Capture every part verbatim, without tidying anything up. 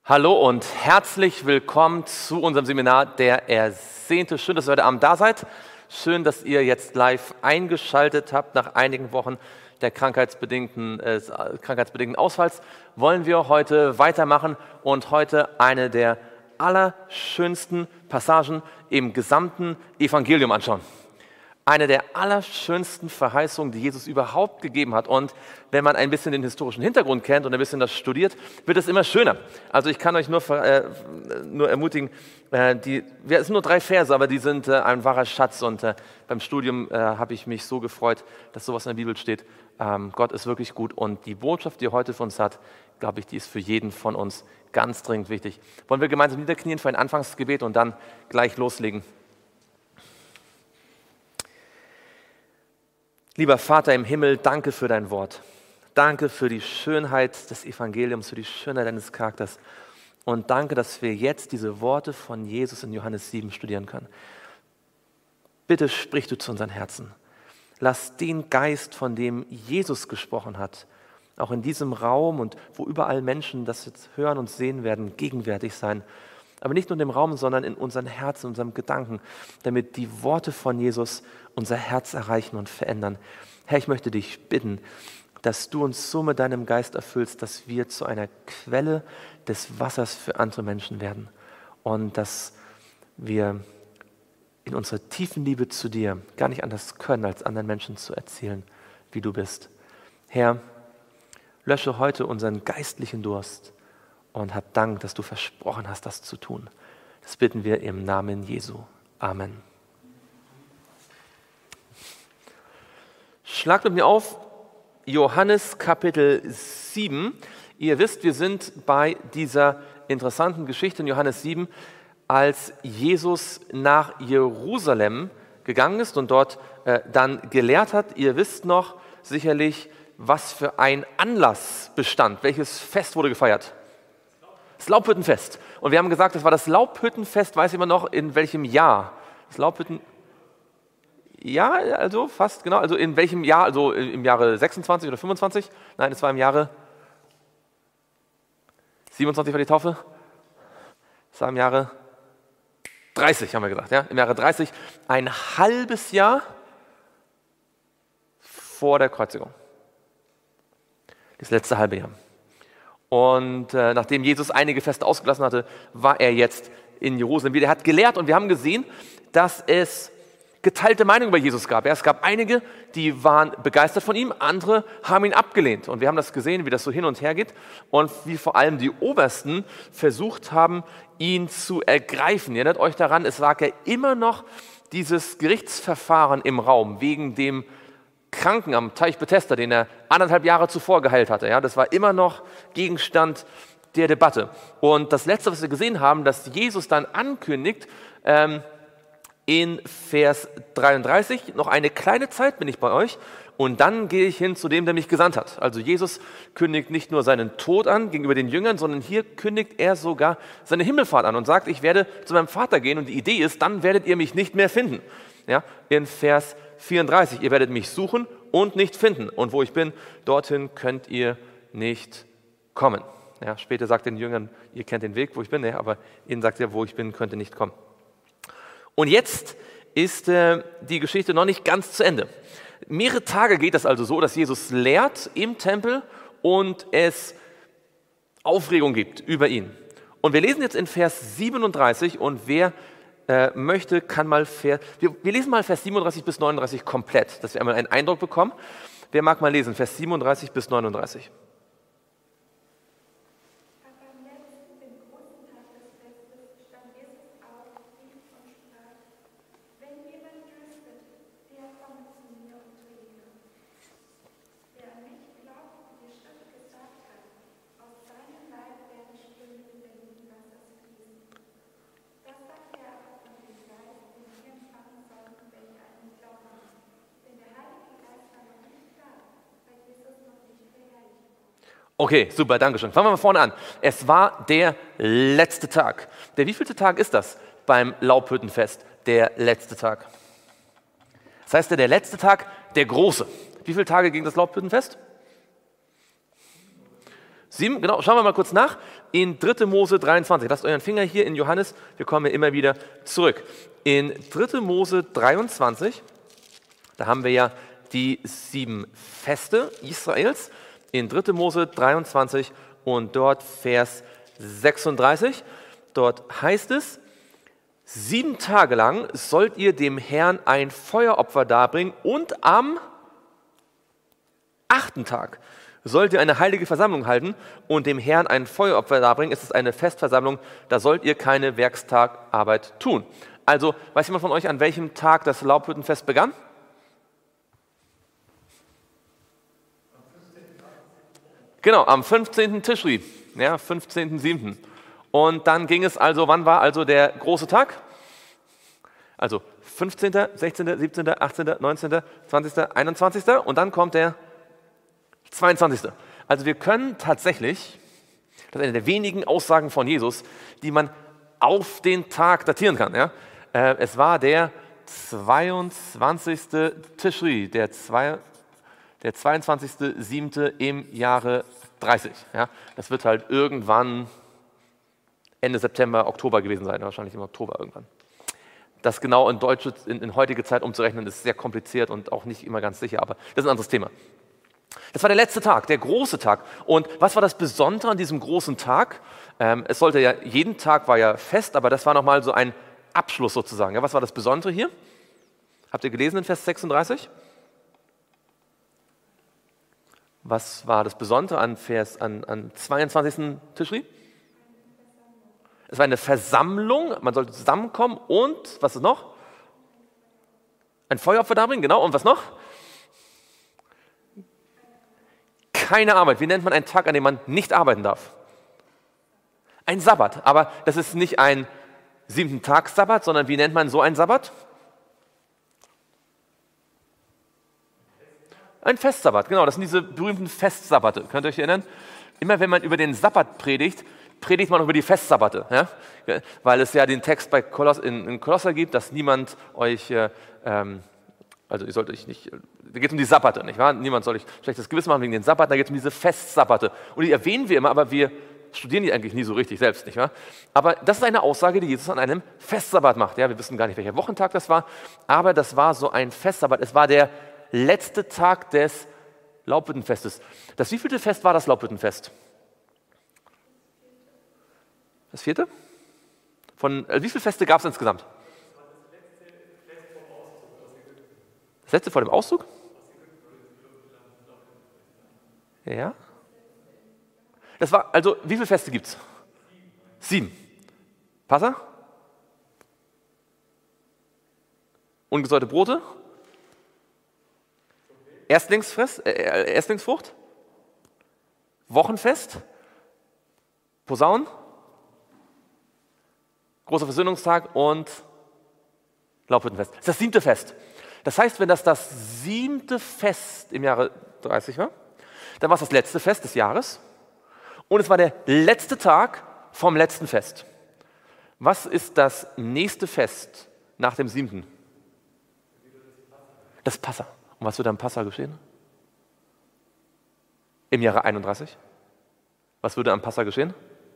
Hallo und herzlich willkommen zu unserem Seminar Der Ersehnte. Schön, dass ihr heute Abend da seid. Schön, dass ihr jetzt live eingeschaltet habt. Nach einigen Wochen der krankheitsbedingten, äh, krankheitsbedingten Ausfalls wollen wir heute weitermachen und heute eine der allerschönsten Passagen im gesamten Evangelium anschauen. Eine der allerschönsten Verheißungen, die Jesus überhaupt gegeben hat. Und wenn man ein bisschen den historischen Hintergrund kennt und ein bisschen das studiert, wird es immer schöner. Also ich kann euch nur, äh, nur ermutigen, äh, die, es sind nur drei Verse, aber die sind äh, ein wahrer Schatz. Und äh, beim Studium äh, habe ich mich so gefreut, dass sowas in der Bibel steht. Ähm, Gott ist wirklich gut. Und die Botschaft, die er heute für uns hat, glaube ich, die ist für jeden von uns ganz dringend wichtig. Wollen wir gemeinsam niederknien für ein Anfangsgebet und dann gleich loslegen? Lieber Vater im Himmel, danke für dein Wort. Danke für die Schönheit des Evangeliums, für die Schönheit deines Charakters. Und danke, dass wir jetzt diese Worte von Jesus in Johannes sieben studieren können. Bitte sprich du zu unseren Herzen. Lass den Geist, von dem Jesus gesprochen hat, auch in diesem Raum und wo überall Menschen das jetzt hören und sehen werden, gegenwärtig sein. Aber nicht nur in dem Raum, sondern in unseren Herzen, in unserem Gedanken, damit die Worte von Jesus unser Herz erreichen und verändern. Herr, ich möchte dich bitten, dass du uns so mit deinem Geist erfüllst, dass wir zu einer Quelle des Wassers für andere Menschen werden und dass wir in unserer tiefen Liebe zu dir gar nicht anders können, als anderen Menschen zu erzählen, wie du bist. Herr, lösche heute unseren geistlichen Durst und hab Dank, dass du versprochen hast, das zu tun. Das bitten wir im Namen Jesu. Amen. Schlagt mit mir auf Johannes Kapitel sieben. Ihr wisst, wir sind bei dieser interessanten Geschichte in Johannes sieben, als Jesus nach Jerusalem gegangen ist und dort äh, dann gelehrt hat. Ihr wisst noch sicherlich, was für ein Anlass bestand. Welches Fest wurde gefeiert? Das Laubhüttenfest. Und wir haben gesagt, das war das Laubhüttenfest, weiß jemand noch, in welchem Jahr? Das Laubhütten... Ja, also fast, genau. Also in welchem Jahr? Also im Jahre sechsundzwanzig oder fünfundzwanzig? Nein, es war im Jahre siebenundzwanzig war die Taufe. Es war im Jahre dreißig, haben wir gesagt. Ja? Im Jahre dreißig, ein halbes Jahr vor der Kreuzigung. Das letzte halbe Jahr. Und äh, nachdem Jesus einige Feste ausgelassen hatte, war er jetzt in Jerusalem wieder. Er hat gelehrt und wir haben gesehen, dass es geteilte Meinungen über Jesus gab. Ja, es gab einige, die waren begeistert von ihm, andere haben ihn abgelehnt. Und wir haben das gesehen, wie das so hin und her geht und wie vor allem die Obersten versucht haben, ihn zu ergreifen. Ihr erinnert euch daran, es lag ja immer noch dieses Gerichtsverfahren im Raum wegen dem Kranken am Teich Bethesda, den er anderthalb Jahre zuvor geheilt hatte. Ja, das war immer noch Gegenstand der Debatte. Und das Letzte, was wir gesehen haben, dass Jesus dann ankündigt, ähm, in Vers dreiunddreißig, noch eine kleine Zeit bin ich bei euch und dann gehe ich hin zu dem, der mich gesandt hat. Also Jesus kündigt nicht nur seinen Tod an gegenüber den Jüngern, sondern hier kündigt er sogar seine Himmelfahrt an und sagt, ich werde zu meinem Vater gehen und die Idee ist, dann werdet ihr mich nicht mehr finden. Ja, in Vers vierunddreißig, ihr werdet mich suchen und nicht finden und wo ich bin, dorthin könnt ihr nicht kommen. Ja, später sagt den Jüngern, ihr kennt den Weg, wo ich bin, ja, aber ihnen sagt er, wo ich bin, könnt ihr nicht kommen. Und jetzt ist äh, die Geschichte noch nicht ganz zu Ende. Mehrere Tage geht es also so, dass Jesus lehrt im Tempel und es Aufregung gibt über ihn. Und wir lesen jetzt in Vers siebenunddreißig und wer äh, möchte, kann mal, Vers, wir, wir lesen mal Vers siebenunddreißig bis neununddreißig komplett, dass wir einmal einen Eindruck bekommen. Wer mag mal lesen, Vers siebenunddreißig bis neununddreißig. Okay, super, danke schön. Fangen wir mal vorne an. Es war der letzte Tag. Der wievielte Tag ist das beim Laubhüttenfest? Der letzte Tag. Das heißt, der letzte Tag, der große. Wie viele Tage ging das Laubhüttenfest? Sieben, genau, schauen wir mal kurz nach. in dritte Mose dreiundzwanzig. Lasst euren Finger hier in Johannes, wir kommen ja immer wieder zurück. In dritte Mose dreiundzwanzig, da haben wir ja die sieben Feste Israels. In dritte Mose dreiundzwanzig und dort Vers sechsunddreißig. Dort heißt es, sieben Tage lang sollt ihr dem Herrn ein Feueropfer darbringen und am achten Tag sollt ihr eine heilige Versammlung halten und dem Herrn ein Feueropfer darbringen. Es ist eine Festversammlung, da sollt ihr keine Werkstagarbeit tun. Also, weiß jemand von euch, an welchem Tag das Laubhüttenfest begann? Genau, am fünfzehnten Tischri, ja, fünfzehnten siebten Und dann ging es also, wann war also der große Tag? Also fünfzehnten, sechzehnten, siebzehnten, achtzehnten, neunzehnten, zwanzigsten, einundzwanzigsten und dann kommt der zweiundzwanzigste Also wir können tatsächlich, das ist eine der wenigen Aussagen von Jesus, die man auf den Tag datieren kann. Ja? Äh, es war der zweiundzwanzigste Tischri, der, zwei, der zweiundzwanzigste siebte im Jahre dreißig. Ja? Das wird halt irgendwann Ende September, Oktober gewesen sein, wahrscheinlich im Oktober irgendwann. Das genau in deutsche, in, in heutige Zeit umzurechnen, ist sehr kompliziert und auch nicht immer ganz sicher, aber das ist ein anderes Thema. Das war der letzte Tag, der große Tag. Und was war das Besondere an diesem großen Tag? Ähm, es sollte ja, jeden Tag war ja fest, aber das war nochmal so ein Abschluss sozusagen. Ja, was war das Besondere hier? Habt ihr gelesen in Vers sechsunddreißig? Was war das Besondere an Vers, an, an zweiundzwanzigsten Tischri? Es war eine Versammlung, man sollte zusammenkommen und, was ist noch? Ein Feueropfer darbringen, genau. Und was noch? Keine Arbeit. Wie nennt man einen Tag, an dem man nicht arbeiten darf? Ein Sabbat. Aber das ist nicht ein siebten Tag Sabbat, sondern wie nennt man so einen Sabbat? Ein Festsabbat, genau. Das sind diese berühmten Festsabbate. Könnt ihr euch erinnern? Immer wenn man über den Sabbat predigt, predigt man über die Festsabbate. Ja? Weil es ja den Text bei Koloss, in, in Kolosser gibt, dass niemand euch... Äh, ähm, Also ihr sollt euch nicht, da geht es um die Sabbate, nicht wahr? Niemand soll euch schlechtes Gewissen machen wegen den Sabbaten, da geht es um diese Festsabbate. Und die erwähnen wir immer, aber wir studieren die eigentlich nie so richtig selbst, nicht wahr? Aber das ist eine Aussage, die Jesus an einem Festsabbat macht. Ja, wir wissen gar nicht, welcher Wochentag das war, aber das war so ein Festsabbat. Es war der letzte Tag des Laubhüttenfestes. Das wievielte Fest war das Laubhüttenfest? Das vierte? Von, also wie viele Feste gab es insgesamt? Das letzte vor dem Auszug? Ja. Das war, also, wie viele Feste gibt es? Sieben. Passa? Ungesäuerte Brote? Erstlingsfest, äh, Erstlingsfrucht? Wochenfest? Posaunen? Großer Versöhnungstag und Laubhüttenfest. Das ist das siebte Fest. Das heißt, wenn das das siebte Fest im Jahre dreißig war, dann war es das letzte Fest des Jahres und es war der letzte Tag vom letzten Fest. Was ist das nächste Fest nach dem siebten? Das Passa. Und was wird am Passa geschehen? Im Jahre einunddreißig? Was würde am Passa geschehen?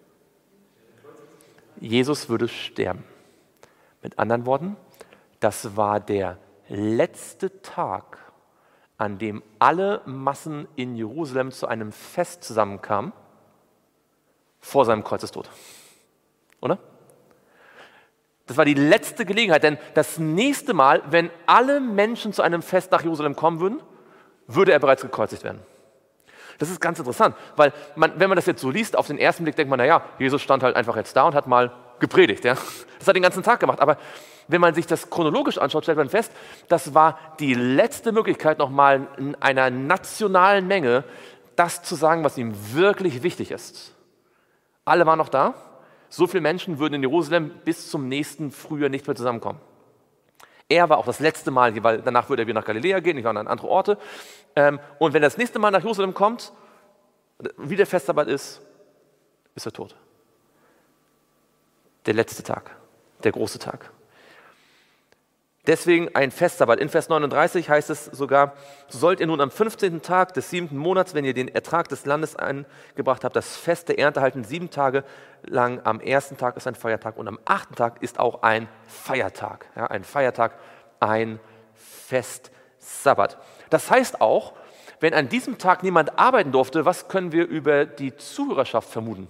Jesus würde sterben. Mit anderen Worten, das war der letzte Tag, an dem alle Massen in Jerusalem zu einem Fest zusammenkamen, vor seinem Kreuzestod. Oder? Das war die letzte Gelegenheit, denn das nächste Mal, wenn alle Menschen zu einem Fest nach Jerusalem kommen würden, würde er bereits gekreuzigt werden. Das ist ganz interessant, weil man, wenn man das jetzt so liest, auf den ersten Blick denkt man, naja, Jesus stand halt einfach jetzt da und hat mal gepredigt. Ja? Das hat er den ganzen Tag gemacht, aber wenn man sich das chronologisch anschaut, stellt man fest, das war die letzte Möglichkeit, nochmal in einer nationalen Menge das zu sagen, was ihm wirklich wichtig ist. Alle waren noch da. So viele Menschen würden in Jerusalem bis zum nächsten Frühjahr nicht mehr zusammenkommen. Er war auch das letzte Mal, weil danach würde er wieder nach Galiläa gehen, ich war an andere Orte. Und wenn er das nächste Mal nach Jerusalem kommt, wie der Festsabbat ist, ist er tot. Der letzte Tag, der große Tag. Deswegen ein Festsabbat. In Vers neununddreißig heißt es sogar, so sollt ihr nun am fünfzehnten Tag des siebten Monats, wenn ihr den Ertrag des Landes eingebracht habt, das Fest der Ernte halten, sieben Tage lang. Am ersten Tag ist ein Feiertag und am achten Tag ist auch ein Feiertag. Ja, ein Feiertag, ein Festsabbat. Das heißt auch, wenn an diesem Tag niemand arbeiten durfte, was können wir über die Zuhörerschaft vermuten,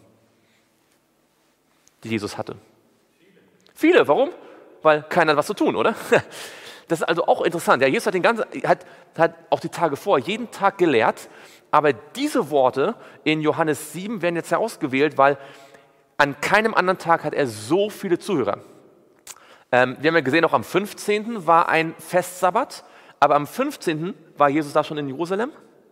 die Jesus hatte? Viele. Viele, warum? Weil keiner hat was zu tun, oder? Das ist also auch interessant. Ja, Jesus hat, den ganzen, hat, hat auch die Tage vor jeden Tag gelehrt, aber diese Worte in Johannes sieben werden jetzt herausgewählt, weil an keinem anderen Tag hat er so viele Zuhörer. Ähm, wir haben ja gesehen, auch am fünfzehnten war ein Festsabbat, aber am fünfzehnten war Jesus da schon in Jerusalem?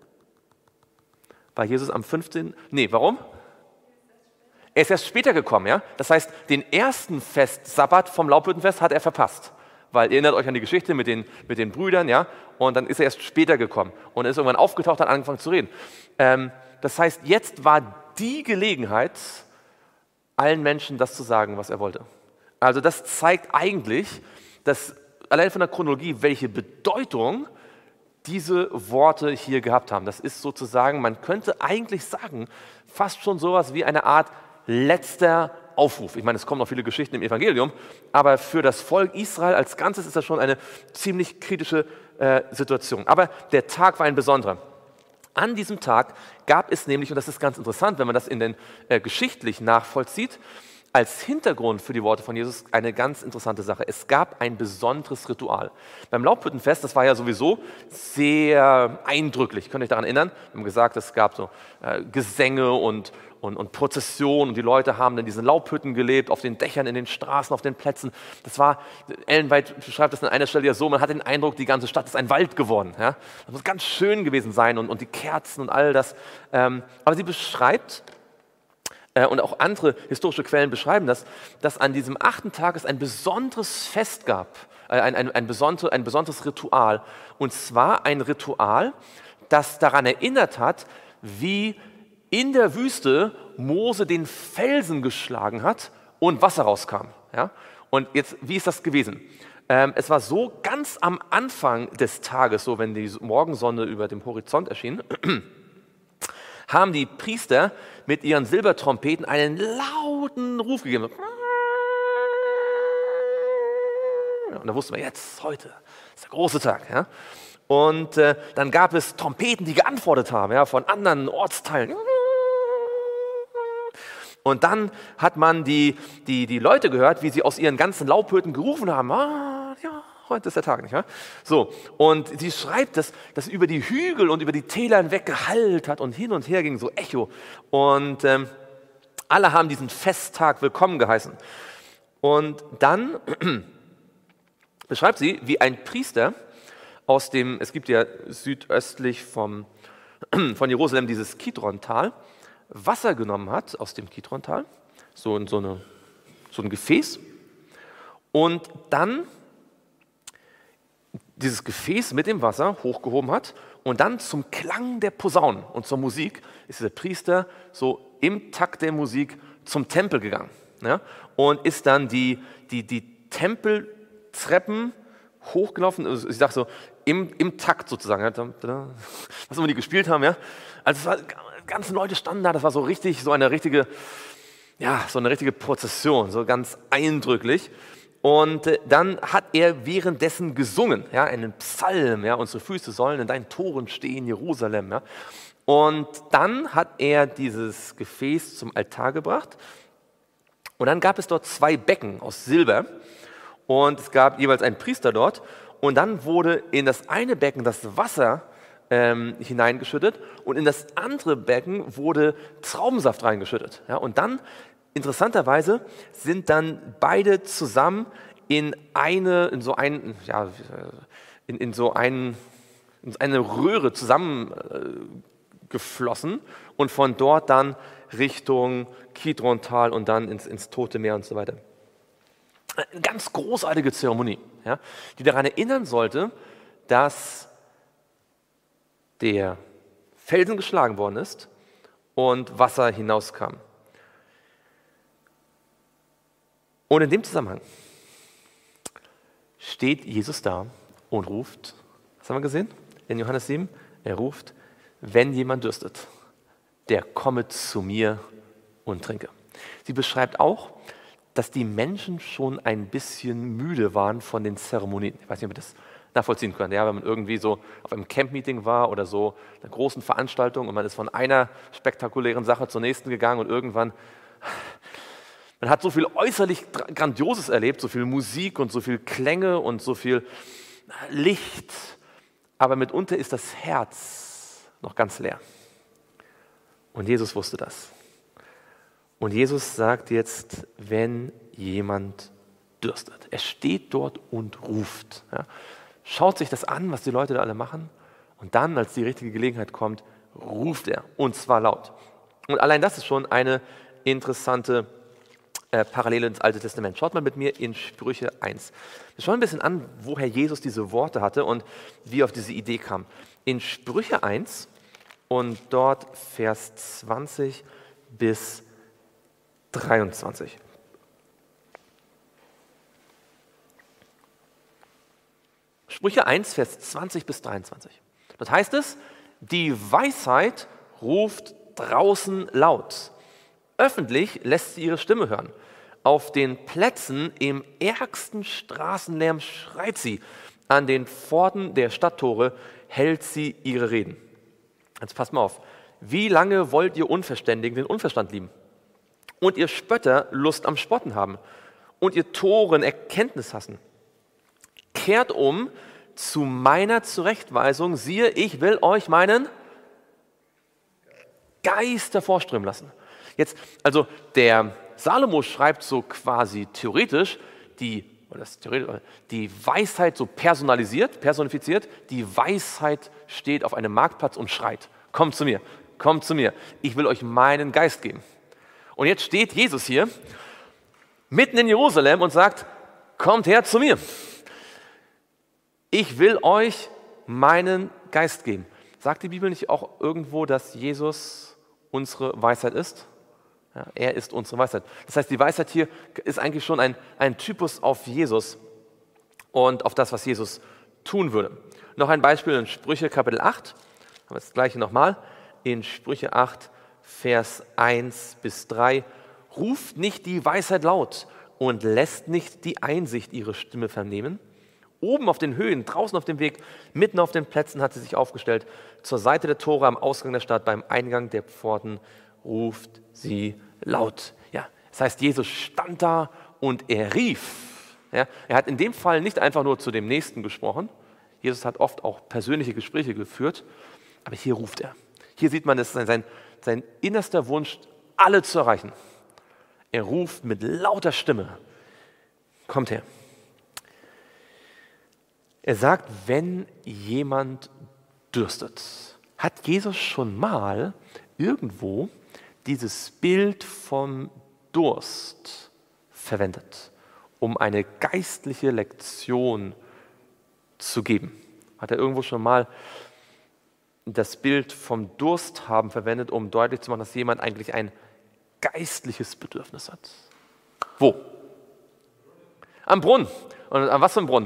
War Jesus am fünfzehnten? Nee, warum? Er ist erst später gekommen, ja. Das heißt, den ersten Festsabbat vom Laubhüttenfest hat er verpasst. Weil ihr erinnert euch an die Geschichte mit den, mit den Brüdern, ja. Und dann ist er erst später gekommen. Und er ist irgendwann aufgetaucht, hat angefangen zu reden. Ähm, das heißt, jetzt war die Gelegenheit, allen Menschen das zu sagen, was er wollte. Also das zeigt eigentlich, dass allein von der Chronologie, welche Bedeutung diese Worte hier gehabt haben. Das ist sozusagen, man könnte eigentlich sagen, fast schon sowas wie eine Art letzter Aufruf. Ich meine, es kommen noch viele Geschichten im Evangelium, aber für das Volk Israel als Ganzes ist das schon eine ziemlich kritische äh, Situation. Aber der Tag war ein besonderer. An diesem Tag gab es nämlich, und das ist ganz interessant, wenn man das in den äh, geschichtlich nachvollzieht, als Hintergrund für die Worte von Jesus eine ganz interessante Sache. Es gab ein besonderes Ritual. Beim Laubhüttenfest, das war ja sowieso sehr eindrücklich, könnt ihr euch daran erinnern? Wir haben gesagt, es gab so äh, Gesänge und, und, und Prozessionen und die Leute haben in diesen Laubhütten gelebt, auf den Dächern, in den Straßen, auf den Plätzen. Das war, Ellen White beschreibt das an einer Stelle ja so, man hat den Eindruck, die ganze Stadt ist ein Wald geworden. Ja? Das muss ganz schön gewesen sein und, und die Kerzen und all das. Ähm, aber sie beschreibt, und auch andere historische Quellen beschreiben das, dass an diesem achten Tag es ein besonderes Fest gab, ein, ein, ein, besonder, ein besonderes Ritual. Und zwar ein Ritual, das daran erinnert hat, wie in der Wüste Mose den Felsen geschlagen hat und Wasser rauskam. Ja? Und jetzt, wie ist das gewesen? Ähm, es war so, ganz am Anfang des Tages, so wenn die Morgensonne über dem Horizont erschien, haben die Priester mit ihren Silbertrompeten einen lauten Ruf gegeben. Und da wussten wir, jetzt, heute ist der große Tag. Ja? Und äh, dann gab es Trompeten, die geantwortet haben, ja, von anderen Ortsteilen. Und dann hat man die, die, die Leute gehört, wie sie aus ihren ganzen Laubhütten gerufen haben. Ah, ja, heute ist der Tag, nicht wahr? So, und sie schreibt, dass das über die Hügel und über die Täler hinweg gehallt hat und hin und her ging, so Echo. Und ähm, alle haben diesen Festtag willkommen geheißen. Und dann beschreibt sie, wie ein Priester aus dem, es gibt ja südöstlich vom, von Jerusalem dieses Kidron-Tal, Wasser genommen hat aus dem Kidron-Tal, so in so, eine, so ein Gefäß, und dann dieses Gefäß mit dem Wasser hochgehoben hat und dann zum Klang der Posaunen und zur Musik ist der Priester so im Takt der Musik zum Tempel gegangen, ja, und ist dann die, die, die Tempeltreppen hochgelaufen, also ich sage so, im, im Takt sozusagen, was immer die gespielt haben, ja. Also es war, ganze Leute standen da, das war so richtig, so eine richtige, ja, so eine richtige Prozession, so ganz eindrücklich. Und äh, dann hat er währenddessen gesungen, ja, einen Psalm, ja, unsere Füße sollen in deinen Toren stehen, Jerusalem, ja. Und dann hat er dieses Gefäß zum Altar gebracht und dann gab es dort zwei Becken aus Silber und es gab jeweils einen Priester dort und dann wurde in das eine Becken das Wasser ähm, hineingeschüttet und in das andere Becken wurde Traubensaft reingeschüttet, ja. Und dann interessanterweise sind dann beide zusammen in eine, in so ein, ja, in, in so ein, in eine Röhre zusammengeflossen äh, und von dort dann Richtung Kidron-Tal und dann ins, ins Tote Meer und so weiter. Eine ganz großartige Zeremonie, ja, die daran erinnern sollte, dass der Felsen geschlagen worden ist und Wasser hinauskam. Und in dem Zusammenhang steht Jesus da und ruft, was haben wir gesehen in Johannes sieben? Er ruft, wenn jemand dürstet, der komme zu mir und trinke. Sie beschreibt auch, dass die Menschen schon ein bisschen müde waren von den Zeremonien. Ich weiß nicht, ob ihr das nachvollziehen könnt. Ja, wenn man irgendwie so auf einem Camp-Meeting war oder so einer großen Veranstaltung und man ist von einer spektakulären Sache zur nächsten gegangen und irgendwann, man hat so viel äußerlich Grandioses erlebt, so viel Musik und so viel Klänge und so viel Licht, aber mitunter ist das Herz noch ganz leer. Und Jesus wusste das. Und Jesus sagt jetzt, wenn jemand dürstet. Er steht dort und ruft. Ja, schaut sich das an, was die Leute da alle machen. Und dann, als die richtige Gelegenheit kommt, ruft er. Und zwar laut. Und allein das ist schon eine interessante äh, Parallele ins Alte Testament. Schaut mal mit mir in Sprüche eins. Wir schauen ein bisschen an, woher Jesus diese Worte hatte und wie er auf diese Idee kam. In Sprüche eins und dort Vers zwanzig bis dreiundzwanzig. Sprüche eins, Vers zwanzig bis dreiundzwanzig. Dort heißt es, die Weisheit ruft draußen laut. Öffentlich lässt sie ihre Stimme hören. Auf den Plätzen im ärgsten Straßenlärm schreit sie. An den Pforten der Stadttore hält sie ihre Reden. Jetzt passt mal auf. Wie lange wollt ihr Unverständigen den Unverstand lieben? Und ihr Spötter Lust am Spotten haben? Und ihr Toren Erkenntnis hassen? Kehrt um zu meiner Zurechtweisung. Siehe, ich will euch meinen Geist hervorströmen lassen. Jetzt, also der Salomo schreibt so quasi theoretisch die, oder das theoretisch, die Weisheit so personalisiert, personifiziert. Die Weisheit steht auf einem Marktplatz und schreit, kommt zu mir, kommt zu mir, ich will euch meinen Geist geben. Und jetzt steht Jesus hier mitten in Jerusalem und sagt, kommt her zu mir. Ich will euch meinen Geist geben. Sagt die Bibel nicht auch irgendwo, dass Jesus unsere Weisheit ist? Ja, er ist unsere Weisheit. Das heißt, die Weisheit hier ist eigentlich schon ein, ein Typus auf Jesus und auf das, was Jesus tun würde. Noch ein Beispiel in Sprüche Kapitel acht. Haben wir das gleiche nochmal. In Sprüche acht, Vers eins bis drei. Ruft nicht die Weisheit laut und lässt nicht die Einsicht ihre Stimme vernehmen. Oben auf den Höhen, draußen auf dem Weg, mitten auf den Plätzen hat sie sich aufgestellt. Zur Seite der Tore am Ausgang der Stadt, beim Eingang der Pforten ruft sie laut. Ja, das heißt, Jesus stand da und er rief. Ja, er hat in dem Fall nicht einfach nur zu dem Nächsten gesprochen. Jesus hat oft auch persönliche Gespräche geführt, aber hier ruft er. Hier sieht man, das ist sein, sein innerster Wunsch, alle zu erreichen. Er ruft mit lauter Stimme, kommt her. Er sagt, wenn jemand dürstet. Hat Jesus schon mal irgendwo dieses Bild vom Durst verwendet, um eine geistliche Lektion zu geben? Hat er irgendwo schon mal das Bild vom Durst haben verwendet, um deutlich zu machen, dass jemand eigentlich ein geistliches Bedürfnis hat? Wo? Am Brunnen. Und an was für einem Brunnen?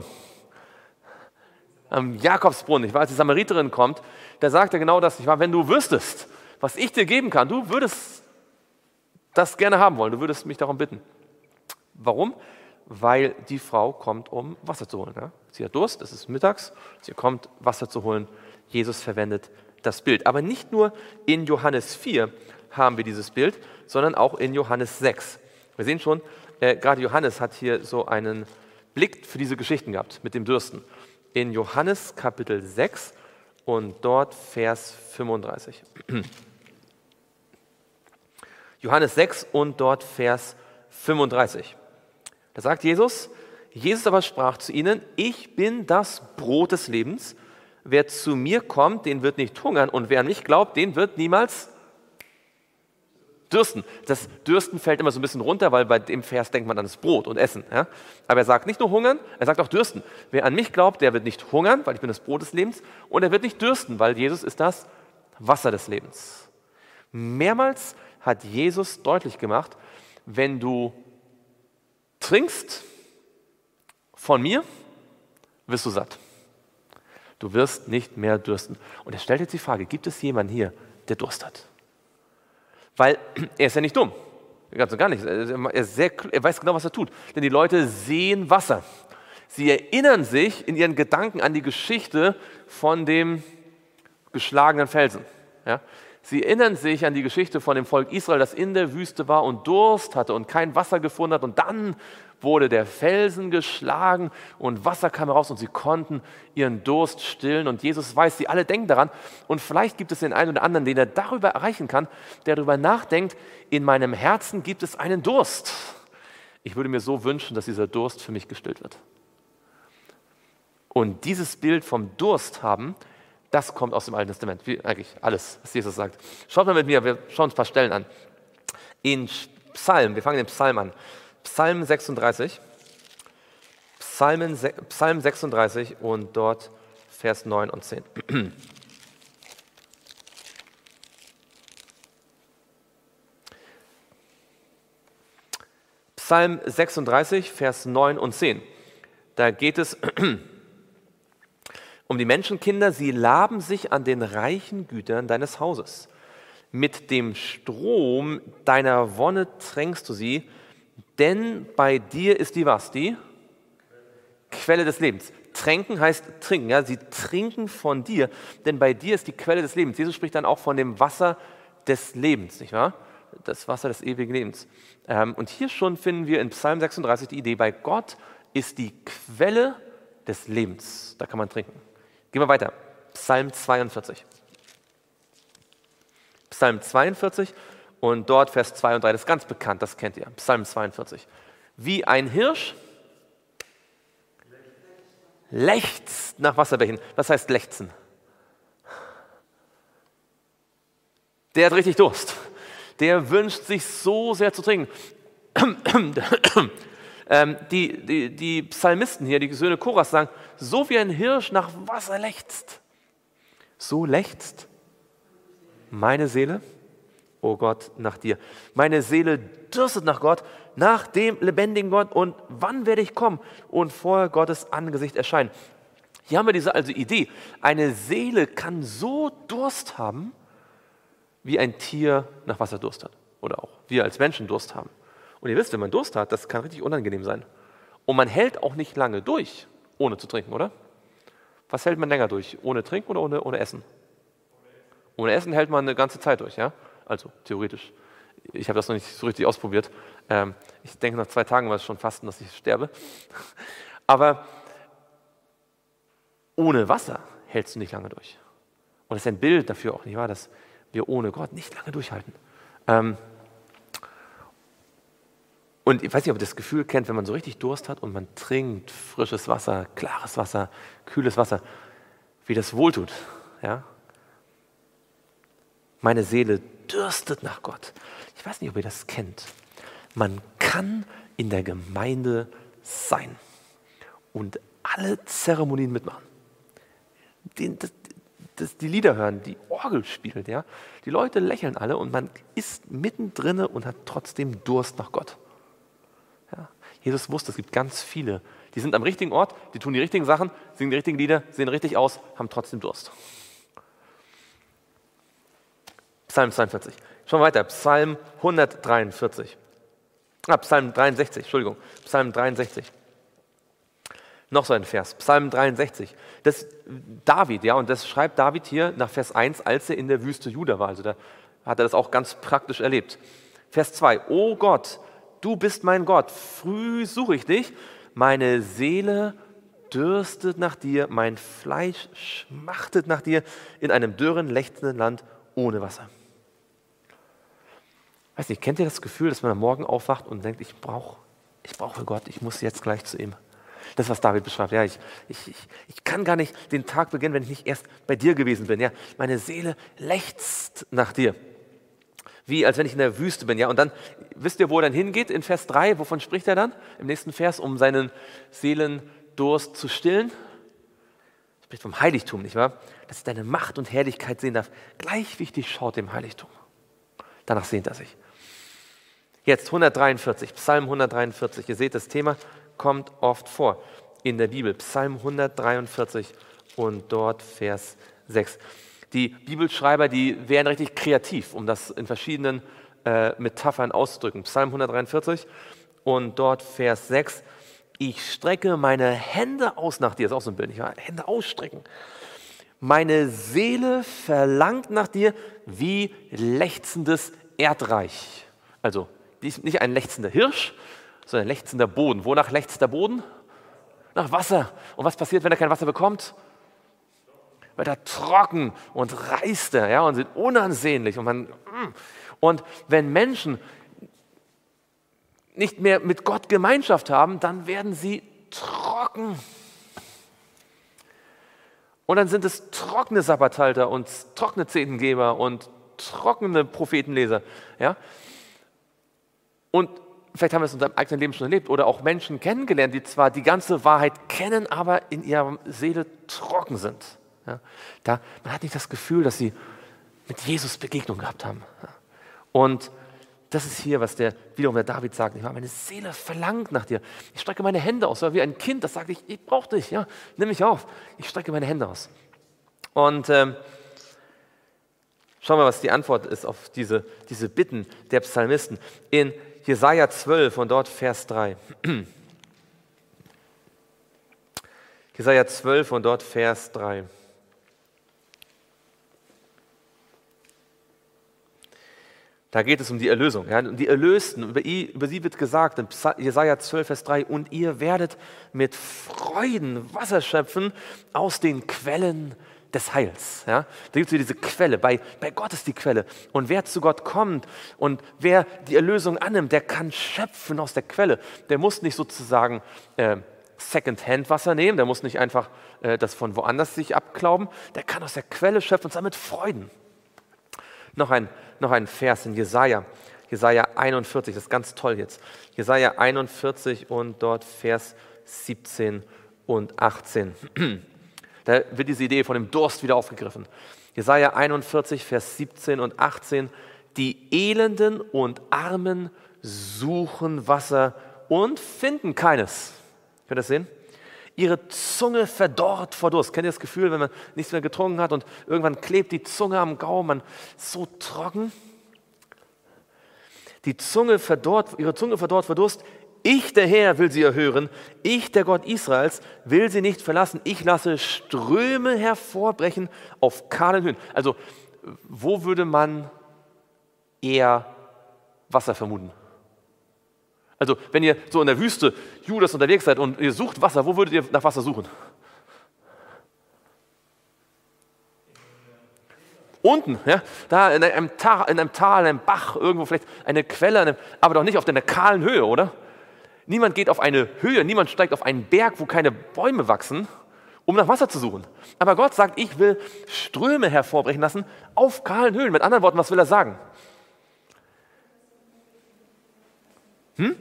Am Jakobsbrunnen. Ich weiß, als die Samariterin kommt, da sagt er genau das. Ich war, wenn du wüsstest, was ich dir geben kann, du würdest das gerne haben wollen, du würdest mich darum bitten. Warum? Weil die Frau kommt, um Wasser zu holen. Ja? Sie hat Durst, es ist mittags, sie kommt, Wasser zu holen. Jesus verwendet das Bild. Aber nicht nur in Johannes vier haben wir dieses Bild, sondern auch in Johannes sechs. Wir sehen schon, äh, gerade Johannes hat hier so einen Blick für diese Geschichten gehabt mit dem Dürsten. In Johannes Kapitel sechs und dort Vers fünfunddreißig. Johannes sechs und dort Vers fünfunddreißig. Da sagt Jesus, Jesus aber sprach zu ihnen, ich bin das Brot des Lebens. Wer zu mir kommt, den wird nicht hungern und wer an mich glaubt, den wird niemals dürsten. Das Dürsten fällt immer so ein bisschen runter, weil bei dem Vers denkt man an das Brot und Essen. Ja? Aber er sagt nicht nur hungern, er sagt auch dürsten. Wer an mich glaubt, der wird nicht hungern, weil ich bin das Brot des Lebens, und er wird nicht dürsten, weil Jesus ist das Wasser des Lebens. Mehrmals hat Jesus deutlich gemacht, wenn du trinkst von mir, wirst du satt. Du wirst nicht mehr dürsten. Und er stellt jetzt die Frage, gibt es jemanden hier, der Durst hat? Weil er ist ja nicht dumm. Ganz und gar nicht. Er, ist sehr, er weiß genau, was er tut. Denn die Leute sehen Wasser. Sie erinnern sich in ihren Gedanken an die Geschichte von dem geschlagenen Felsen. Ja? Sie erinnern sich an die Geschichte von dem Volk Israel, das in der Wüste war und Durst hatte und kein Wasser gefunden hat. Und dann wurde der Felsen geschlagen und Wasser kam heraus und sie konnten ihren Durst stillen. Und Jesus weiß, sie alle denken daran. Und vielleicht gibt es den einen oder anderen, den er darüber erreichen kann, der darüber nachdenkt, in meinem Herzen gibt es einen Durst. Ich würde mir so wünschen, dass dieser Durst für mich gestillt wird. Und dieses Bild vom Durst haben, das kommt aus dem Alten Testament, wie eigentlich alles, was Jesus sagt. Schaut mal mit mir, wir schauen uns ein paar Stellen an. In Psalm, wir fangen den Psalm an. Psalm sechsunddreißig. Psalmen, Psalm sechsunddreißig und dort Vers neun und zehn. Psalm sechsunddreißig, Vers neun und zehn. Da geht es um die Menschenkinder, sie laben sich an den reichen Gütern deines Hauses. Mit dem Strom deiner Wonne tränkst du sie, denn bei dir ist die was? Die Quelle des Lebens. Tränken heißt trinken. Ja? Sie trinken von dir, denn bei dir ist die Quelle des Lebens. Jesus spricht dann auch von dem Wasser des Lebens, nicht wahr? Das Wasser des ewigen Lebens. Und hier schon finden wir in Psalm sechsunddreißig die Idee, bei Gott ist die Quelle des Lebens. Da kann man trinken. Gehen wir weiter. Psalm zweiundvierzig. Psalm zweiundvierzig und dort Vers zwei und drei. Das ist ganz bekannt, das kennt ihr. Psalm zweiundvierzig. Wie ein Hirsch lechzt nach Wasserbächen. Was heißt lechzen? Der hat richtig Durst. Der wünscht sich so sehr zu trinken. ähm, die, die, die Psalmisten hier, die Söhne Koras, sagen, so wie ein Hirsch nach Wasser lechzt, so lechzt meine Seele, oh Gott, nach dir. Meine Seele dürstet nach Gott, nach dem lebendigen Gott. Und wann werde ich kommen und vor Gottes Angesicht erscheinen? Hier haben wir diese also Idee. Eine Seele kann so Durst haben, wie ein Tier nach Wasser Durst hat. Oder auch wir als Menschen Durst haben. Und ihr wisst, wenn man Durst hat, das kann richtig unangenehm sein. Und man hält auch nicht lange durch, ohne zu trinken, oder? Was hält man länger durch? Ohne Trinken oder ohne, ohne Essen? Ohne Essen hält man eine ganze Zeit durch, ja? Also theoretisch. Ich habe das noch nicht so richtig ausprobiert. Ähm, ich denke, nach zwei Tagen war es schon Fasten, dass ich sterbe. Aber ohne Wasser hältst du nicht lange durch. Und das ist ein Bild dafür auch, nicht wahr, dass wir ohne Gott nicht lange durchhalten. Ähm, und ich weiß nicht, ob ihr das Gefühl kennt, wenn man so richtig Durst hat und man trinkt frisches Wasser, klares Wasser, kühles Wasser, wie das wohltut. Ja? Meine Seele dürstet nach Gott. Ich weiß nicht, ob ihr das kennt. Man kann in der Gemeinde sein und alle Zeremonien mitmachen. Die, das, das, die Lieder hören, die Orgel spielt, ja. Die Leute lächeln alle und man ist mittendrin und hat trotzdem Durst nach Gott. Ja. Jesus wusste, es gibt ganz viele, die sind am richtigen Ort, die tun die richtigen Sachen, singen die richtigen Lieder, sehen richtig aus, haben trotzdem Durst. Psalm zweiundvierzig. Schon weiter, Psalm hundertdreiundvierzig. Ah, Psalm dreiundsechzig, Entschuldigung, Psalm dreiundsechzig. Noch so ein Vers, Psalm dreiundsechzig. Das ist David, ja, und das schreibt David hier nach Vers eins, als er in der Wüste Juda war. Also da hat er das auch ganz praktisch erlebt. Vers zwei, O Gott, du bist mein Gott, früh suche ich dich, meine Seele dürstet nach dir, mein Fleisch schmachtet nach dir in einem dürren, lechzenden Land ohne Wasser. Weiß nicht, kennt ihr das Gefühl, dass man am Morgen aufwacht und denkt, ich brauche ich brauche Gott, ich muss jetzt gleich zu ihm. Das, was David beschreibt, ja, ich, ich, ich, ich kann gar nicht den Tag beginnen, wenn ich nicht erst bei dir gewesen bin. Ja, meine Seele lechzt nach dir, wie als wenn ich in der Wüste bin. Ja, und dann, wisst ihr, wo er dann hingeht in Vers drei? Wovon spricht er dann? Im nächsten Vers, um seinen Seelendurst zu stillen. Er spricht vom Heiligtum, nicht wahr? Dass ich deine Macht und Herrlichkeit sehen darf. Gleich wichtig, schaut dem Heiligtum. Danach sehnt er sich. Jetzt hundertdreiundvierzig, Psalm hundertdreiundvierzig. Ihr seht, das Thema kommt oft vor. in der Bibel. Psalm hundertdreiundvierzig und dort Vers sechs. Die Bibelschreiber, die wären richtig kreativ, um das in verschiedenen äh, Metaphern auszudrücken. Psalm hundertdreiundvierzig und dort Vers sechs. Ich strecke meine Hände aus nach dir. Das ist auch so ein Bild. Ja? Hände ausstrecken. Meine Seele verlangt nach dir wie lechzendes Erdreich. Also nicht ein lechzender Hirsch, sondern ein lechzender Boden. Wonach lechzt der Boden? Nach Wasser. Und was passiert, wenn er kein Wasser bekommt? Wird er trocken und reißt er, ja, und sind unansehnlich. Und, man, und wenn Menschen nicht mehr mit Gott Gemeinschaft haben, dann werden sie trocken. Und dann sind es trockene Sabbathalter und trockene Zehntengeber und trockene Prophetenleser. Ja? Und vielleicht haben wir es in unserem eigenen Leben schon erlebt oder auch Menschen kennengelernt, die zwar die ganze Wahrheit kennen, aber in ihrer Seele trocken sind. Ja? Da, man hat nicht das Gefühl, dass sie mit Jesus Begegnung gehabt haben. Ja? Und das ist hier, was der wiederum der David sagt. Meine Seele verlangt nach dir. Ich strecke meine Hände aus, wie ein Kind, das sagt, ich, ich brauche dich, ja, nimm mich auf. Ich strecke meine Hände aus. Und ähm, schauen wir, was die Antwort ist auf diese, diese Bitten der Psalmisten. In Jesaja zwölf und dort Vers drei. Jesaja zwölf und dort Vers drei. Da geht es um die Erlösung, ja, um die Erlösten. Über, über sie wird gesagt, in Jesaja zwölf, Vers drei, und ihr werdet mit Freuden Wasser schöpfen aus den Quellen des Heils. Ja. Da gibt es diese Quelle, bei, bei Gott ist die Quelle. Und wer zu Gott kommt und wer die Erlösung annimmt, der kann schöpfen aus der Quelle. Der muss nicht sozusagen äh, Second-Hand-Wasser nehmen, der muss nicht einfach äh, das von woanders sich abklauben, der kann aus der Quelle schöpfen und zwar mit Freuden. Noch ein, noch ein Vers in Jesaja, Jesaja einundvierzig, das ist ganz toll jetzt. Jesaja einundvierzig und dort Vers siebzehn und achtzehn. Da wird diese Idee von dem Durst wieder aufgegriffen. Jesaja einundvierzig, Vers siebzehn und achtzehn. Die Elenden und Armen suchen Wasser und finden keines. Könnt ihr das sehen? Ihre Zunge verdorrt vor Durst. Kennt ihr das Gefühl, wenn man nichts mehr getrunken hat und irgendwann klebt die Zunge am Gaumen, man ist so trocken? Die Zunge verdorrt, ihre Zunge verdorrt vor Durst. Ich, der Herr, will sie erhören. Ich, der Gott Israels, will sie nicht verlassen. Ich lasse Ströme hervorbrechen auf kahlen Höhen. Also, wo würde man eher Wasser vermuten? Also, wenn ihr so in der Wüste Judas unterwegs seid und ihr sucht Wasser, wo würdet ihr nach Wasser suchen? Unten, ja, da in einem, Tal, in einem Tal, in einem Bach, irgendwo vielleicht eine Quelle, eine, aber doch nicht auf einer kahlen Höhe, oder? Niemand geht auf eine Höhe, niemand steigt auf einen Berg, wo keine Bäume wachsen, um nach Wasser zu suchen. Aber Gott sagt, ich will Ströme hervorbrechen lassen auf kahlen Höhen. Mit anderen Worten, was will er sagen? Hm?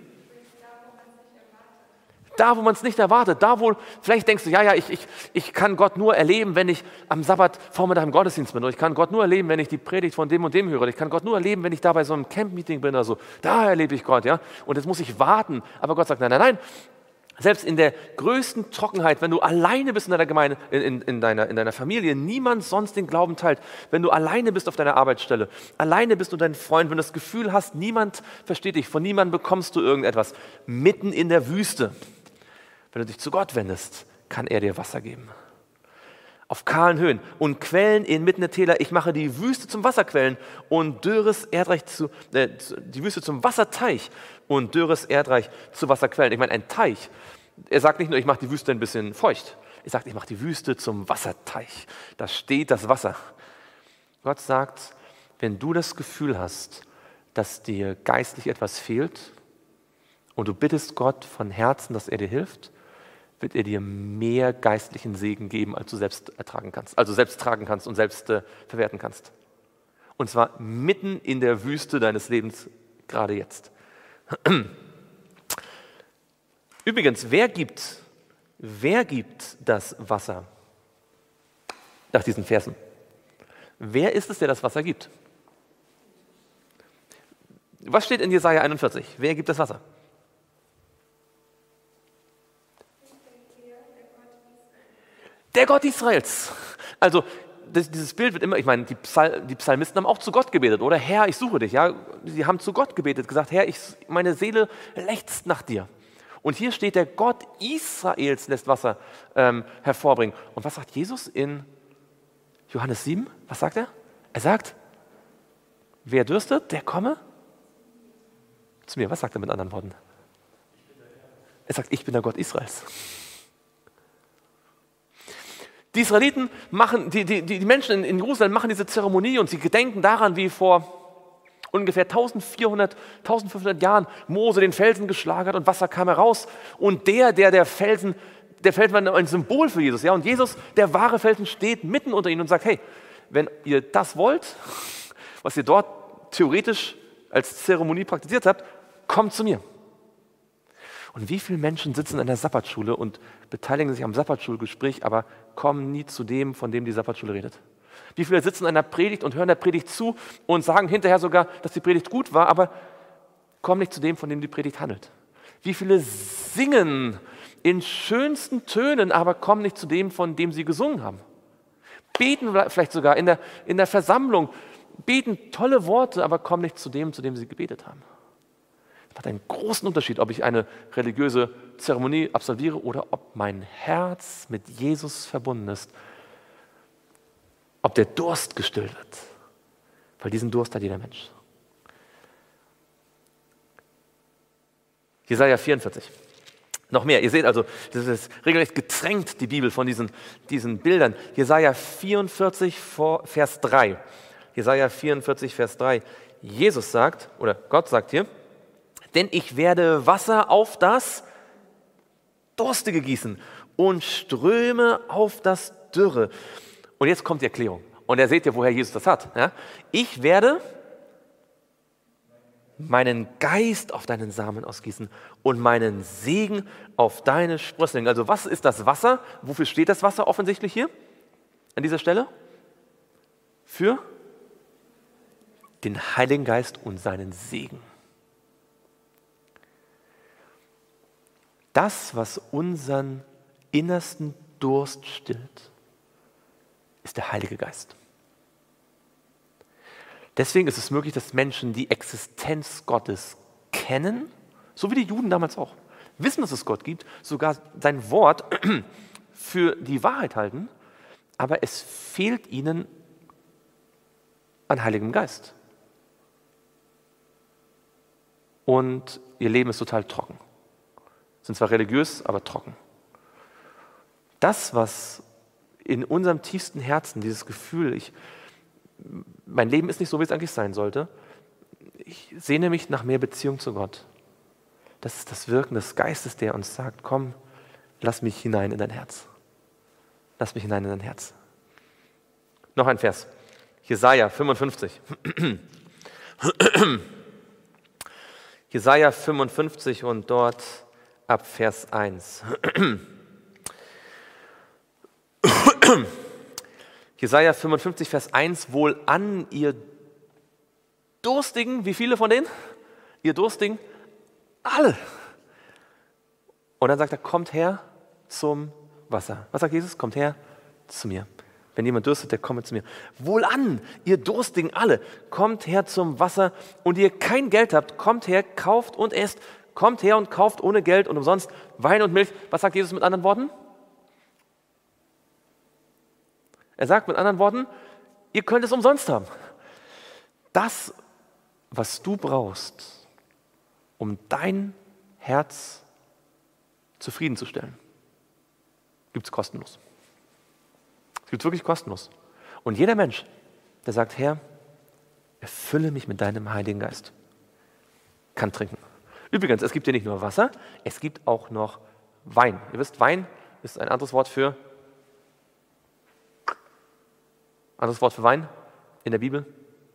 Da, wo man es nicht erwartet, da, wo vielleicht denkst du, ja, ja, ich, ich, ich kann Gott nur erleben, wenn ich am Sabbat Vormittag im Gottesdienst bin. Oder ich kann Gott nur erleben, wenn ich die Predigt von dem und dem höre. Oder ich kann Gott nur erleben, wenn ich da bei so einem Camp-Meeting bin oder so. Da erlebe ich Gott, ja. Und jetzt muss ich warten. Aber Gott sagt, nein, nein, nein. Selbst in der größten Trockenheit, wenn du alleine bist in deiner Gemeinde, in, in, in, deiner, in deiner Familie, niemand sonst den Glauben teilt, wenn du alleine bist auf deiner Arbeitsstelle, alleine bist du dein Freund, wenn du das Gefühl hast, niemand versteht dich, von niemandem bekommst du irgendetwas, mitten in der Wüste, wenn du dich zu Gott wendest, kann er dir Wasser geben. Auf kahlen Höhen und Quellen inmitten der Täler. Ich mache die Wüste zum Wasserquellen und dürres Erdreich zu, äh, die Wüste zum Wasserteich und dürres Erdreich zu Wasserquellen. Ich meine, ein Teich. Er sagt nicht nur, ich mache die Wüste ein bisschen feucht. Er sagt, ich mache die Wüste zum Wasserteich. Da steht das Wasser. Gott sagt, wenn du das Gefühl hast, dass dir geistlich etwas fehlt und du bittest Gott von Herzen, dass er dir hilft, wird er dir mehr geistlichen Segen geben, als du selbst ertragen kannst, also selbst tragen kannst und selbst äh, verwerten kannst. Und zwar mitten in der Wüste deines Lebens, gerade jetzt. Übrigens, wer gibt, wer gibt das Wasser? Nach diesen Versen. Wer ist es, der das Wasser gibt? Was steht in Jesaja einundvierzig? Wer gibt das Wasser? der Gott Israels. Also das, dieses Bild wird immer, ich meine, die, Psal, die Psalmisten haben auch zu Gott gebetet, oder? Herr, ich suche dich. Ja? Sie haben zu Gott gebetet, gesagt, Herr, ich, meine Seele lechzt nach dir. Und hier steht, der Gott Israels lässt Wasser ähm, hervorbringen. Und was sagt Jesus in Johannes sieben? Was sagt er? Er sagt, wer dürstet, der komme zu mir. Was sagt er mit anderen Worten? Er sagt, ich bin der Gott Israels. Die Israeliten machen, die, die, die Menschen in, in Jerusalem machen diese Zeremonie und sie gedenken daran, wie vor ungefähr eintausendvierhundert, eintausendfünfhundert Jahren Mose den Felsen geschlagen hat und Wasser kam heraus. Und der, der der Felsen, der Felsen war ein Symbol für Jesus. Ja? Und Jesus, der wahre Felsen, steht mitten unter ihnen und sagt, hey, wenn ihr das wollt, was ihr dort theoretisch als Zeremonie praktiziert habt, kommt zu mir. Und wie viele Menschen sitzen in der Sabbatschule und beteiligen sich am Sabbatschulgespräch, aber kommen nie zu dem, von dem die Sabbatschule redet? Wie viele sitzen in einer Predigt und hören der Predigt zu und sagen hinterher sogar, dass die Predigt gut war, aber kommen nicht zu dem, von dem die Predigt handelt? Wie viele singen in schönsten Tönen, aber kommen nicht zu dem, von dem sie gesungen haben? Beten vielleicht sogar in der, in der Versammlung, beten tolle Worte, aber kommen nicht zu dem, zu dem sie gebetet haben. Es macht einen großen Unterschied, ob ich eine religiöse Zeremonie absolviere oder ob mein Herz mit Jesus verbunden ist. Ob der Durst gestillt wird. Weil diesen Durst hat jeder Mensch. Jesaja vierundvierzig. Noch mehr. Ihr seht also, das ist regelrecht getränkt, die Bibel, von diesen, diesen Bildern. Jesaja vierundvierzig, Vers drei. Jesaja vierundvierzig, Vers drei. Jesus sagt, oder Gott sagt hier, denn ich werde Wasser auf das Durstige gießen und Ströme auf das Dürre. Und jetzt kommt die Erklärung. Und ihr seht ja, woher Jesus das hat. Ja? Ich werde meinen Geist auf deinen Samen ausgießen und meinen Segen auf deine Sprösslinge. Also was ist das Wasser? Wofür steht das Wasser offensichtlich hier an dieser Stelle? Für den Heiligen Geist und seinen Segen. Das, was unseren innersten Durst stillt, ist der Heilige Geist. Deswegen ist es möglich, dass Menschen die Existenz Gottes kennen, so wie die Juden damals auch, wissen, dass es Gott gibt, sogar sein Wort für die Wahrheit halten, aber es fehlt ihnen an Heiligem Geist. Und ihr Leben ist total trocken. Sind zwar religiös, aber trocken. Das, was in unserem tiefsten Herzen, dieses Gefühl, ich, mein Leben ist nicht so, wie es eigentlich sein sollte, ich sehne mich nach mehr Beziehung zu Gott. Das ist das Wirken des Geistes, der uns sagt, komm, lass mich hinein in dein Herz. Lass mich hinein in dein Herz. Noch ein Vers. Jesaja fünfundfünfzig. Jesaja fünfundfünfzig und dort ab Vers eins. Jesaja fünfundfünfzig, Vers eins. Wohlan, ihr Durstigen, wie viele von denen? Ihr Durstigen? Alle. Und dann sagt er, kommt her zum Wasser. Was sagt Jesus? Kommt her zu mir. Wenn jemand dürstet, der komme zu mir. Wohlan, ihr Durstigen alle, kommt her zum Wasser und ihr kein Geld habt, kommt her, kauft und esst. Kommt her und kauft ohne Geld und umsonst Wein und Milch. Was sagt Jesus mit anderen Worten? Er sagt mit anderen Worten, ihr könnt es umsonst haben. Das, was du brauchst, um dein Herz zufriedenzustellen, gibt es kostenlos. Es gibt es wirklich kostenlos. Und jeder Mensch, der sagt, Herr, erfülle mich mit deinem Heiligen Geist, kann trinken. Übrigens, es gibt hier nicht nur Wasser, es gibt auch noch Wein. Ihr wisst, Wein ist ein anderes Wort für anderes Wort für Wein in der Bibel.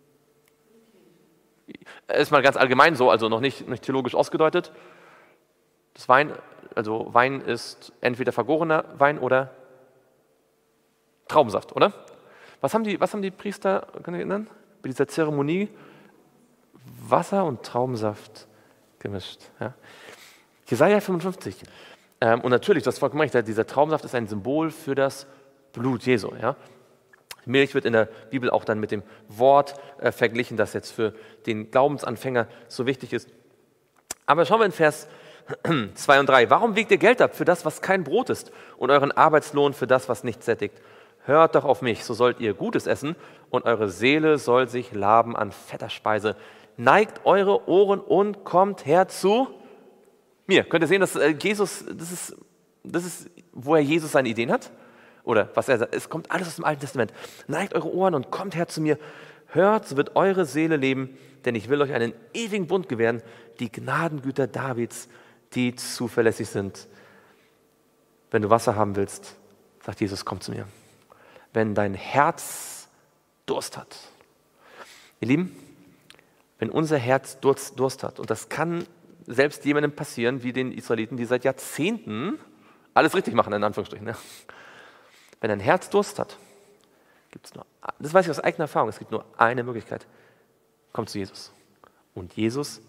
Ist mal ganz allgemein so, also noch nicht, nicht theologisch ausgedeutet. Das Wein, also Wein ist entweder vergorener Wein oder Traubensaft, oder? Was haben die, was haben die Priester, kann ich erinnern, bei dieser Zeremonie? Wasser und Traubensaft gemischt. Ja. Jesaja fünfundfünfzig. Ähm, und natürlich, das vollkommen recht, dieser Traubensaft ist ein Symbol für das Blut Jesu. Ja? Milch wird in der Bibel auch dann mit dem Wort äh, verglichen, das jetzt für den Glaubensanfänger so wichtig ist. Aber schauen wir in Vers zwei und drei. Warum wiegt ihr Geld ab für das, was kein Brot ist, und euren Arbeitslohn für das, was nicht sättigt? Hört doch auf mich, so sollt ihr Gutes essen, und eure Seele soll sich laben an fetter Speise. Neigt eure Ohren und kommt her zu mir. Könnt ihr sehen, dass Jesus, das ist, das ist, woher Jesus seine Ideen hat? Oder was er sagt, es kommt alles aus dem Alten Testament. Neigt eure Ohren und kommt her zu mir. Hört, so wird eure Seele leben, denn ich will euch einen ewigen Bund gewähren, die Gnadengüter Davids, die zuverlässig sind. Wenn du Wasser haben willst, sagt Jesus, komm zu mir. Wenn dein Herz Durst hat. Ihr Lieben, wenn unser Herz Durst, Durst hat, und das kann selbst jemandem passieren, wie den Israeliten, die seit Jahrzehnten alles richtig machen, in Anführungsstrichen. Ne? Wenn ein Herz Durst hat, gibt es nur, das weiß ich aus eigener Erfahrung, es gibt nur eine Möglichkeit. Komm zu Jesus. Und Jesus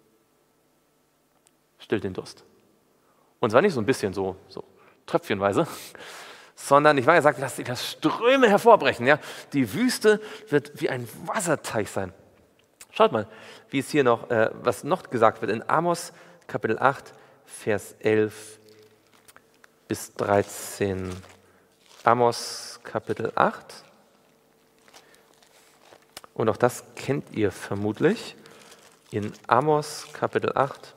stillt den Durst. Und zwar nicht so ein bisschen so, so tröpfchenweise, sondern ich war gesagt, lass das Ströme hervorbrechen. Ja? Die Wüste wird wie ein Wasserteich sein. Schaut mal, wie es hier noch, äh, was noch gesagt wird in Amos Kapitel acht, Vers elf bis dreizehn. Amos Kapitel acht. Und auch das kennt ihr vermutlich. In Amos Kapitel acht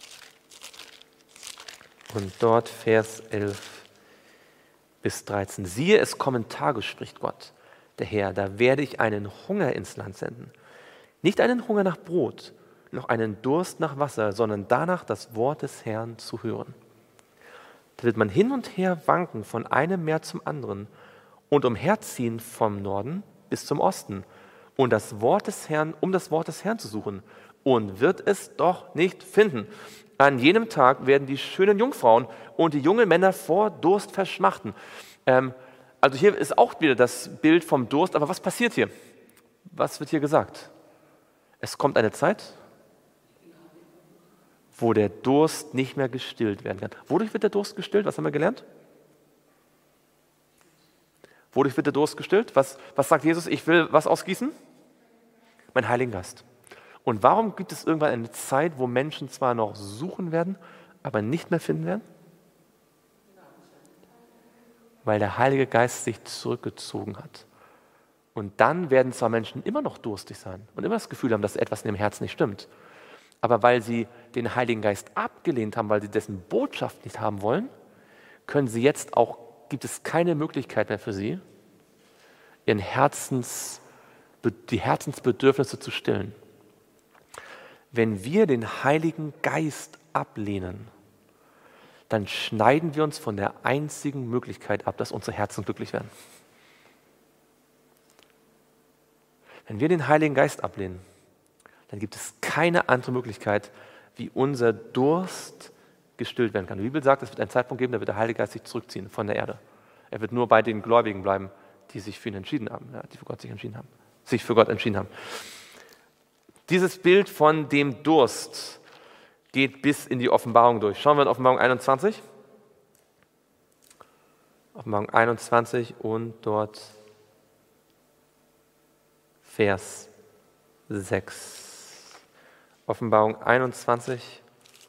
und dort Vers elf bis dreizehn. Siehe, es kommen Tage, spricht Gott, der Herr, da werde ich einen Hunger ins Land senden. Nicht einen Hunger nach Brot, noch einen Durst nach Wasser, sondern danach das Wort des Herrn zu hören. Da wird man hin und her wanken von einem Meer zum anderen und umherziehen vom Norden bis zum Osten und das Wort des Herrn, um das Wort des Herrn zu suchen, und wird es doch nicht finden. An jenem Tag werden die schönen Jungfrauen und die jungen Männer vor Durst verschmachten. Ähm, also hier ist auch wieder das Bild vom Durst, aber was passiert hier? Was wird hier gesagt? Es kommt eine Zeit, wo der Durst nicht mehr gestillt werden kann. Wodurch wird der Durst gestillt? Was haben wir gelernt? Wodurch wird der Durst gestillt? Was, was sagt Jesus? Ich will was ausgießen? Mein Heiligen Geist. Und warum gibt es irgendwann eine Zeit, wo Menschen zwar noch suchen werden, aber nicht mehr finden werden? Weil der Heilige Geist sich zurückgezogen hat. Und dann werden zwar Menschen immer noch durstig sein und immer das Gefühl haben, dass etwas in ihrem Herzen nicht stimmt. Aber weil sie den Heiligen Geist abgelehnt haben, weil sie dessen Botschaft nicht haben wollen, können sie jetzt auch, gibt es keine Möglichkeit mehr für sie, ihren Herzens, die Herzensbedürfnisse zu stillen. Wenn wir den Heiligen Geist ablehnen, dann schneiden wir uns von der einzigen Möglichkeit ab, dass unsere Herzen glücklich werden. Wenn wir den Heiligen Geist ablehnen, dann gibt es keine andere Möglichkeit, wie unser Durst gestillt werden kann. Die Bibel sagt, es wird einen Zeitpunkt geben, da wird der Heilige Geist sich zurückziehen von der Erde. Er wird nur bei den Gläubigen bleiben, die sich für ihn entschieden haben, ja, die für Gott sich entschieden haben, sich für Gott entschieden haben. Dieses Bild von dem Durst geht bis in die Offenbarung durch. Schauen wir in Offenbarung einundzwanzig. Offenbarung einundzwanzig und dort Vers sechs. Offenbarung einundzwanzig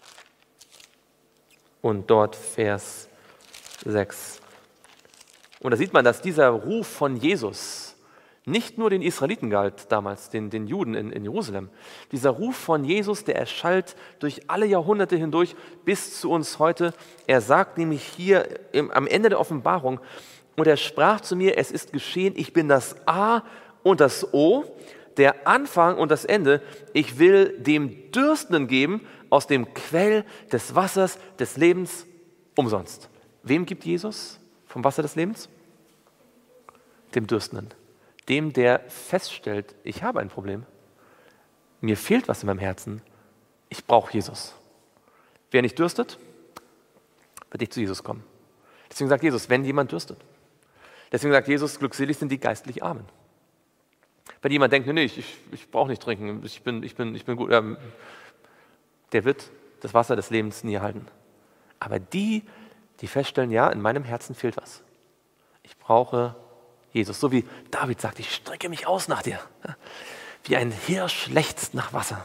und dort Vers sechs. Und da sieht man, dass dieser Ruf von Jesus nicht nur den Israeliten galt damals, den, den Juden in, in Jerusalem. Dieser Ruf von Jesus, der erschallt durch alle Jahrhunderte hindurch bis zu uns heute. Er sagt nämlich hier im, am Ende der Offenbarung, und er sprach zu mir, es ist geschehen, ich bin das A und das O, der Anfang und das Ende. Ich will dem Dürstenden geben aus dem Quell des Wassers des Lebens umsonst. Wem gibt Jesus vom Wasser des Lebens? Dem Dürstenden. Dem, der feststellt, ich habe ein Problem, mir fehlt was in meinem Herzen, ich brauche Jesus. Wer nicht dürstet, wird nicht zu Jesus kommen. Deswegen sagt Jesus, wenn jemand dürstet. Deswegen sagt Jesus, glückselig sind die geistlich Armen. Wenn jemand denkt, nee, nee, ich, ich brauche nicht trinken, ich bin, ich bin, ich bin gut, ähm, der wird das Wasser des Lebens nie erhalten. Aber die, die feststellen, ja, in meinem Herzen fehlt was. Ich brauche Jesus. So wie David sagt, ich strecke mich aus nach dir. Wie ein Hirsch lechzt nach Wasser.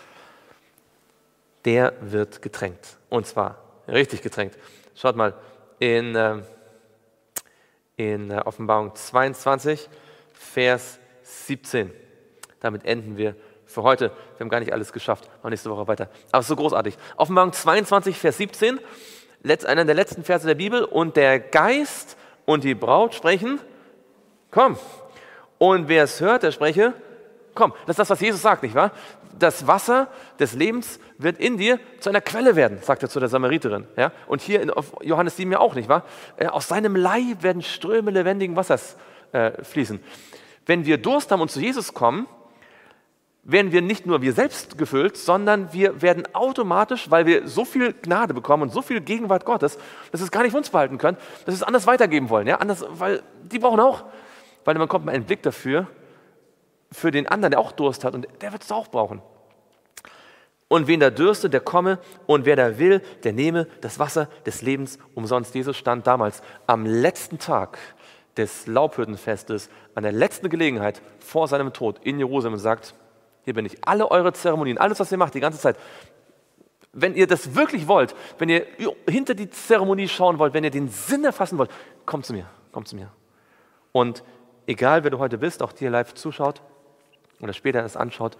Der wird getränkt. Und zwar richtig getränkt. Schaut mal, in, äh, in äh, Offenbarung zweiundzwanzig, Vers siebzehn. Damit enden wir für heute. Wir haben gar nicht alles geschafft. Noch nächste Woche weiter. Aber es ist so großartig. Offenbarung zweiundzwanzig, Vers siebzehn. Einer der letzten Verse der Bibel. Und der Geist und die Braut sprechen, komm. Und wer es hört, der spreche, komm. Das ist das, was Jesus sagt, nicht wahr? Das Wasser des Lebens wird in dir zu einer Quelle werden, sagt er zu der Samariterin. Ja? Und hier in Johannes sieben ja auch, nicht wahr? Aus seinem Leib werden Ströme lebendigen Wassers äh, fließen. Wenn wir Durst haben und zu Jesus kommen, werden wir nicht nur wir selbst gefüllt, sondern wir werden automatisch, weil wir so viel Gnade bekommen und so viel Gegenwart Gottes, dass wir es gar nicht für uns behalten können, dass wir es anders weitergeben wollen. Ja? Anders, weil die brauchen auch, weil man kommt mal einen Blick dafür, für den anderen, der auch Durst hat und der wird es auch brauchen. Und wen da dürstet, der komme und wer da will, der nehme das Wasser des Lebens umsonst. Jesus stand damals am letzten Tag des Laubhüttenfestes, an der letzten Gelegenheit vor seinem Tod in Jerusalem und sagt, hier bin ich, alle eure Zeremonien, alles was ihr macht, die ganze Zeit, wenn ihr das wirklich wollt, wenn ihr hinter die Zeremonie schauen wollt, wenn ihr den Sinn erfassen wollt, kommt zu mir, kommt zu mir. Und egal wer du heute bist, auch dir live zuschaut oder später es anschaut,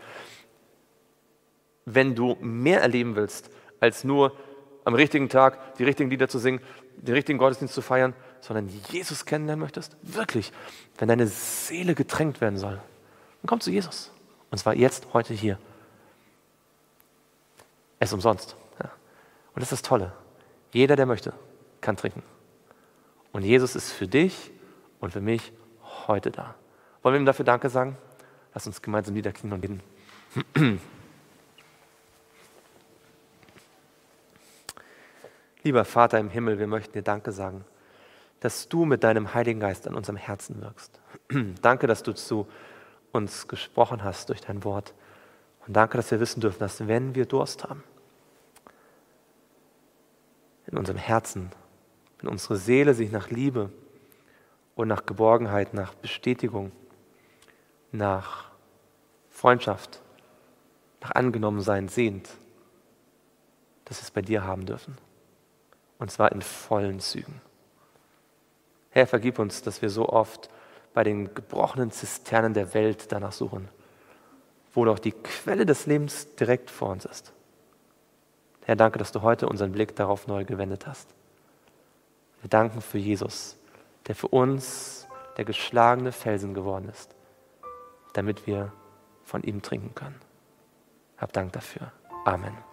wenn du mehr erleben willst, als nur am richtigen Tag die richtigen Lieder zu singen, den richtigen Gottesdienst zu feiern, sondern Jesus kennenlernen möchtest, wirklich, wenn deine Seele getränkt werden soll, dann komm zu Jesus. Und zwar jetzt, heute, hier. Es ist umsonst. Ja. Und das ist das Tolle. Jeder, der möchte, kann trinken. Und Jesus ist für dich und für mich heute da. Wollen wir ihm dafür Danke sagen? Lass uns gemeinsam niederknien und beten. Lieber Vater im Himmel, wir möchten dir Danke sagen, dass du mit deinem Heiligen Geist an unserem Herzen wirkst. Danke, dass du zu uns gesprochen hast durch dein Wort. Und danke, dass wir wissen dürfen, dass wenn wir Durst haben, in unserem Herzen, wenn unsere Seele sich nach Liebe und nach Geborgenheit, nach Bestätigung, nach Freundschaft, nach Angenommensein sehnt, dass wir es bei dir haben dürfen. Und zwar in vollen Zügen. Herr, vergib uns, dass wir so oft bei den gebrochenen Zisternen der Welt danach suchen, wo doch die Quelle des Lebens direkt vor uns ist. Herr, danke, dass du heute unseren Blick darauf neu gewendet hast. Wir danken für Jesus, der für uns der geschlagene Felsen geworden ist, damit wir von ihm trinken können. Hab Dank dafür. Amen.